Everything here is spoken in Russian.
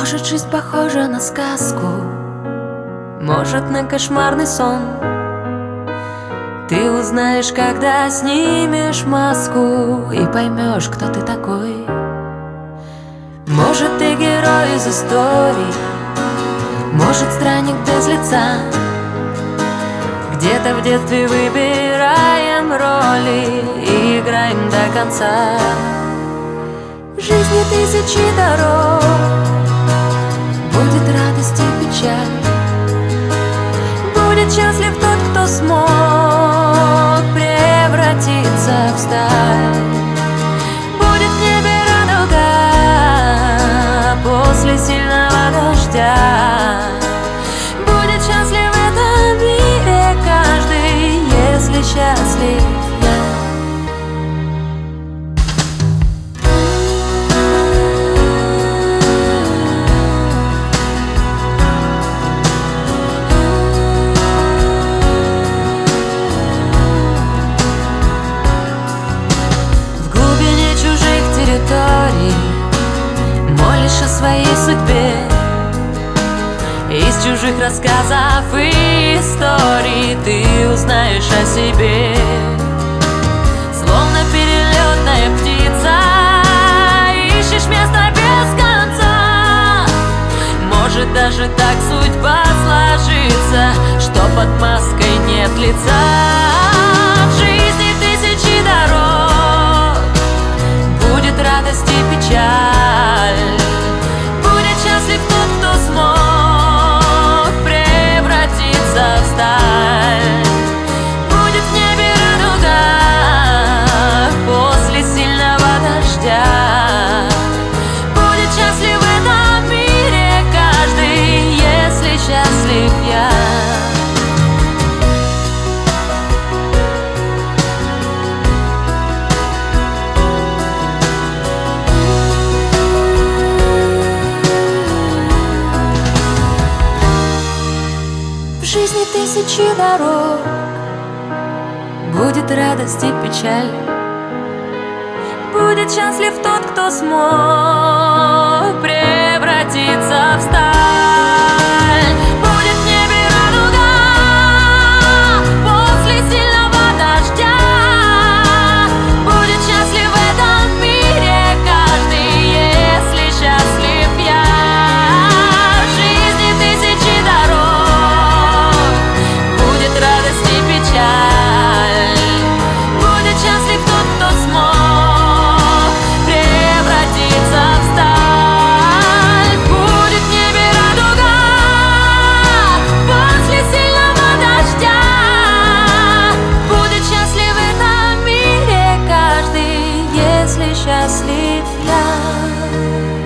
Может, жизнь похожа на сказку, может, на кошмарный сон. Ты узнаешь, когда снимешь маску, и поймешь, кто ты такой. Может, ты герой из истории, может, странник без лица. Где-то в детстве выбираем роли и играем до конца. В жизни тысячи дорог, будет радость и печаль. Будет счастлив тот, кто смог превратиться в сталь. Будет в небе радуга после сильного дождя. Будет счастлив в этом мире каждый, если счастлив я. Молишь о своей судьбе, из чужих рассказов и историй ты узнаешь о себе. Словно перелетная птица, ищешь место без конца. Может, даже так судьба сложится, что под маской нет лица. В жизни тысячи дорог, будет радость и печаль. Будет счастлив тот, кто смог превратиться в сталь. Будет в небе радуга после сильного дождя. Будет счастлив в этом мире каждый, если счастлив я. В жизни тысячи дорог, будет радость и печаль. Будет счастлив тот, кто смог превратиться в сталь. Будет в небе радуга после сильного дождя. Будет счастлив в этом мире каждый, если счастлив я. В жизни тысячи дорог, будет радость и печаль. Будет счастлив тот, кто смог превратиться в сталь. Будет в небе радуга после сильного дождя. Будет счастлив в этом мире каждый, если счастлив я.